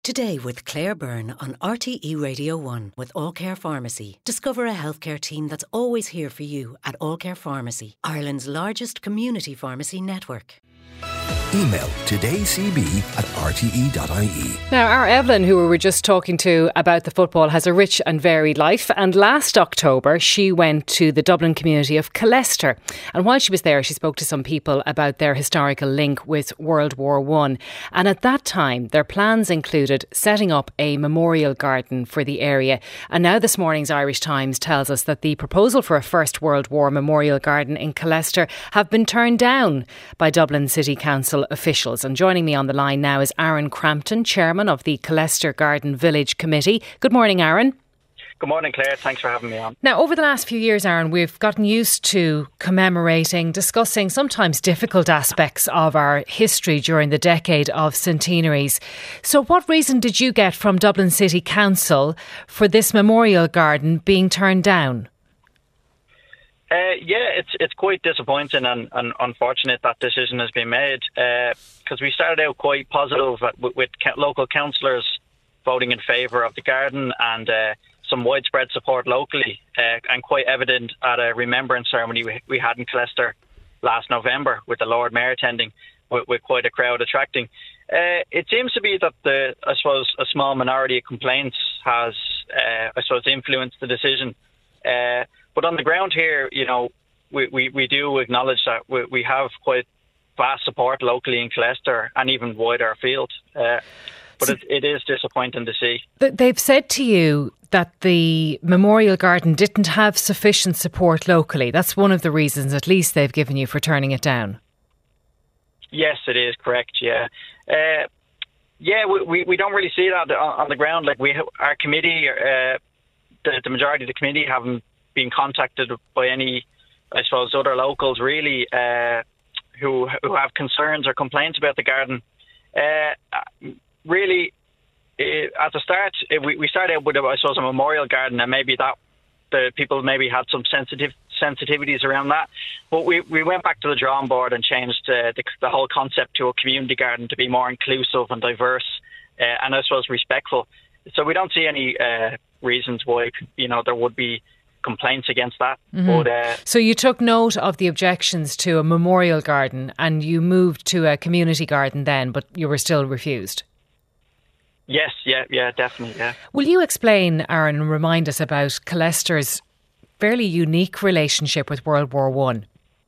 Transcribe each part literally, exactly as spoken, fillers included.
Today with Claire Byrne on R T E Radio one with All Care Pharmacy. Discover a healthcare team that's always here for you at All Care Pharmacy, Ireland's largest community pharmacy network. Email todaycb at r t e dot i e. Now, our Evelyn, who we were just talking to about the football, has a rich and varied life. And last October, she went to the Dublin community of Killester. And while she was there, she spoke to some people about their historical link with World War One. And at that time, their plans included setting up a memorial garden for the area. And now this morning's Irish Times tells us that the proposal for a First World War memorial garden in Killester have been turned down by Dublin City Council officials. And joining me on the line now is Aaron Crampton, chairman of the Killester Garden Village Committee. Good morning, Aaron. Good morning, Claire. Thanks for having me on. Now, over the last few years, Aaron, we've gotten used to commemorating, discussing sometimes difficult aspects of our history during the decade of centenaries. So what reason did you get from Dublin City Council for this memorial garden being turned down? Uh, yeah, it's it's quite disappointing and, and unfortunate that decision has been made because uh, we started out quite positive with, with local councillors voting in favour of the garden and uh, some widespread support locally uh, and quite evident at a remembrance ceremony we, we had in Killester last November with the Lord Mayor attending with, with quite a crowd attracting. Uh, it seems to be that the I suppose a small minority of complaints has uh, I suppose influenced the decision. Uh, But on the ground here, you know, we, we, we do acknowledge that we, we have quite vast support locally in Killester and even wider afield. Uh, but it, it is disappointing to see. They've said to you that the memorial garden didn't have sufficient support locally. That's one of the reasons, at least, they've given you for turning it down. Yes, it is correct, yeah. Uh, yeah, we, we, we don't really see that on, on the ground. Like we, our committee, uh, the, the majority of the committee haven't been contacted by any, I suppose, other locals really uh, who who have concerns or complaints about the garden. Uh, really, it, at the start, it, we, we started out with, I suppose, a memorial garden, and maybe that the people maybe had some sensitive sensitivities around that. But we, we went back to the drawing board and changed uh, the, the whole concept to a community garden to be more inclusive and diverse uh, and, I suppose, respectful. So we don't see any uh, reasons why, you know, there would be complaints against that. Mm-hmm. But, uh, so you took note of the objections to a memorial garden and you moved to a community garden then, but you were still refused? Yes, yeah, yeah, definitely, yeah. Will you explain, Aaron, and remind us about Killester's fairly unique relationship with World War One?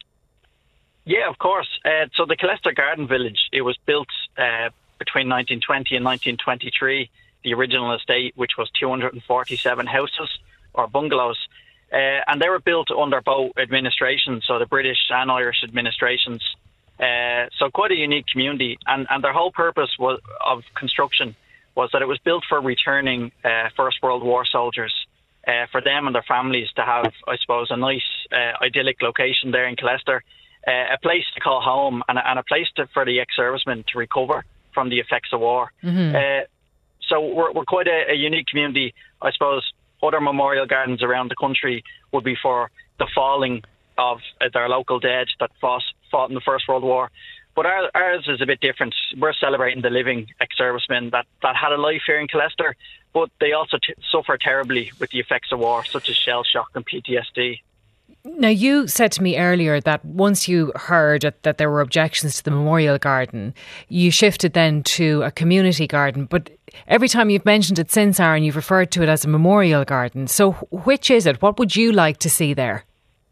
Yeah, of course. Uh, so the Killester Garden Village, it was built uh, between nineteen twenty and nineteen twenty-three, the original estate, which was two hundred forty-seven houses or bungalows. Uh, and they were built under both administrations, so the British and Irish administrations. Uh, so quite a unique community. And, and their whole purpose was of construction was that it was built for returning uh, First World War soldiers, uh, for them and their families to have, I suppose, a nice, uh, idyllic location there in Killester, uh, a place to call home and, and a place to, for the ex-servicemen to recover from the effects of war. Mm-hmm. Uh, so we're, we're quite a, a unique community, I suppose. Other memorial gardens around the country would be for the falling of uh, their local dead that fought, fought in the First World War. But our, ours is a bit different. We're celebrating the living ex-servicemen that, that had a life here in Killester, but they also t- suffer terribly with the effects of war, such as shell shock and P T S D. Now, you said to me earlier that once you heard that, that there were objections to the memorial garden, you shifted then to a community garden. But every time you've mentioned it since, Aaron, you've referred to it as a memorial garden. So which is it? What would you like to see there?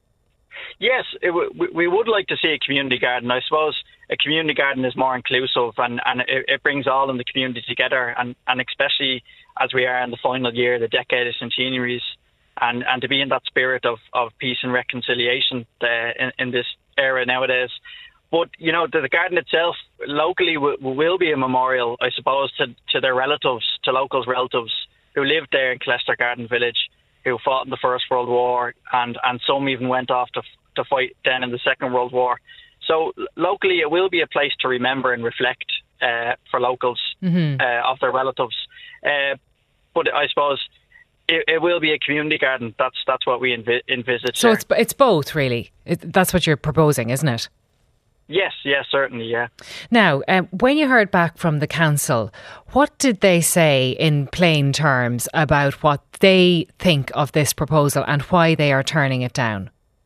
Yes, it w- we would like to see a community garden. I suppose a community garden is more inclusive and, and it, it brings all in the community together. And, and especially as we are in the final year, the decade of centenaries, and, and to be in that spirit of, of peace and reconciliation uh, in, in this era nowadays. But, you know, the, the garden itself locally w- will be a memorial, I suppose, to, to their relatives, to locals' relatives who lived there in Killester Garden Village, who fought in the First World War, and, and some even went off to, to fight then in the Second World War. So locally, it will be a place to remember and reflect uh, for locals mm-hmm. uh, of their relatives. Uh, but I suppose it, it will be a community garden. That's that's what we envi- envisage. So there. it's it's both, really. It, that's what you're proposing, isn't it? Yes, yes, certainly, yeah. Now, um, when you heard back from the council, what did they say in plain terms about what they think of this proposal and why they are turning it down?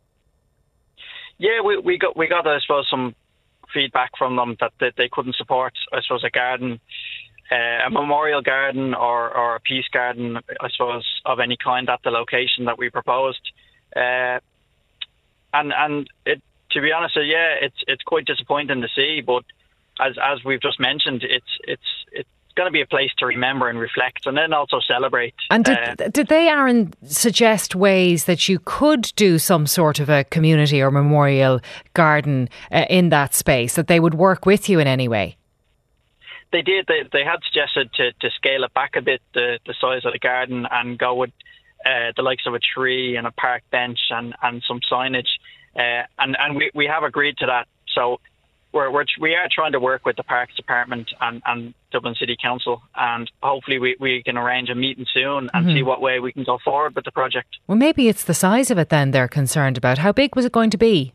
Yeah, we, we got, we got, I suppose, some feedback from them that, that they couldn't support, I suppose, a garden, uh, a memorial garden or, or a peace garden, I suppose, of any kind at the location that we proposed. Uh, and and it, to be honest, yeah, it's it's quite disappointing to see. But as as we've just mentioned, it's it's it's going to be a place to remember and reflect, and then also celebrate. And did uh, did they, Aaron, suggest ways that you could do some sort of a community or memorial garden uh, in that space, that they would work with you in any way? They did. They they had suggested to, to scale it back a bit, the the size of the garden, and go with uh, the likes of a tree and a park bench and, and some signage. Uh, and and we, we have agreed to that. So we're, we're we are trying to work with the Parks Department and, and Dublin City Council, and hopefully we, we can arrange a meeting soon and mm-hmm. see what way we can go forward with the project. Well, maybe it's the size of it then they're concerned about. How big was it going to be?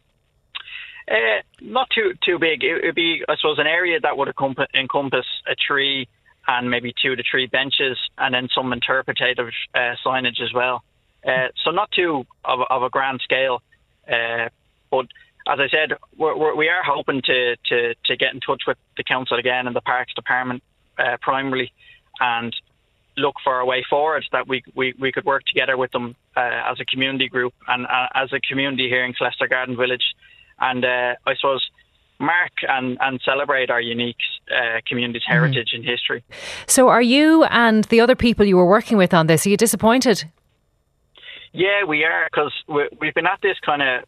Uh, not too too big. It would be, I suppose, an area that would encompass, encompass a tree and maybe two to three benches, and then some interpretative uh, signage as well. Uh, so not too of, of a grand scale. Uh, but as I said, we're, we're, we are hoping to, to, to get in touch with the council again and the Parks Department uh, primarily, and look for a way forward that we we, we could work together with them uh, as a community group and uh, as a community here in Clester Garden Village, and uh, I suppose mark and, and celebrate our unique uh, community's heritage mm. and history. So are you and the other people you were working with on this, are you disappointed? Yeah, we are, because we, we've been at this kind of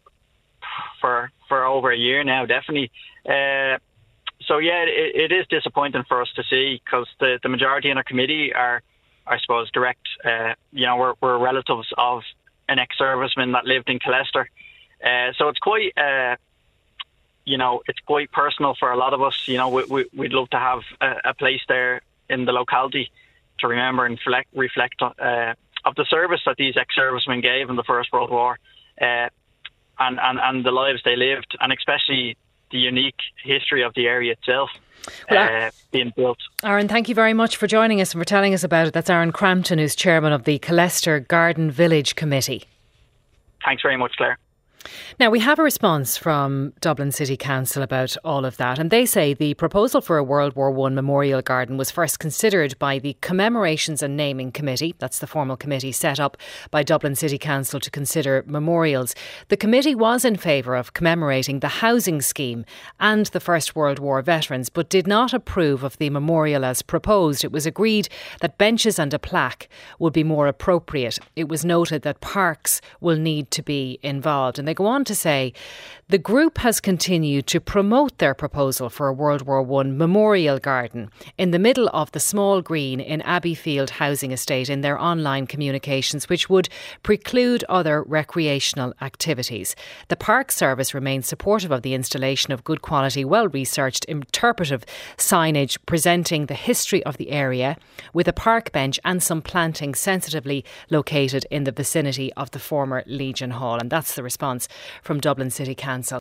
for for over a year now, definitely. Uh, so yeah, it, it is disappointing for us to see, because the, the majority in our committee are, I suppose, direct. Uh, you know, we're, we're relatives of an ex-serviceman that lived in Clester. Uh, so it's quite, uh, you know, it's quite personal for a lot of us. You know, we, we, we'd love to have a, a place there in the locality to remember and reflect, reflect uh, of the service that these ex-servicemen gave in the First World War, uh, and, and, and the lives they lived, and especially the unique history of the area itself well, uh, being built. Aaron, thank you very much for joining us and for telling us about it. That's Aaron Crampton, who's chairman of the Clester Garden Village Committee. Thanks very much, Claire. Now, we have a response from Dublin City Council about all of that, and they say the proposal for a World War One memorial garden was first considered by the Commemorations and Naming Committee. That's the formal committee set up by Dublin City Council to consider memorials. The committee was in favour of commemorating the housing scheme and the First World War veterans, but did not approve of the memorial as proposed. It was agreed that benches and a plaque would be more appropriate. It was noted that parks will need to be involved, and they go on to say the group has continued to promote their proposal for a World War One memorial garden in the middle of the small green in Abbeyfield housing estate in their online communications, which would preclude other recreational activities. The Park Service remains supportive of the installation of good quality, well-researched, interpretive signage presenting the history of the area, with a park bench and some planting sensitively located in the vicinity of the former Legion Hall. And that's the response from Dublin City Council.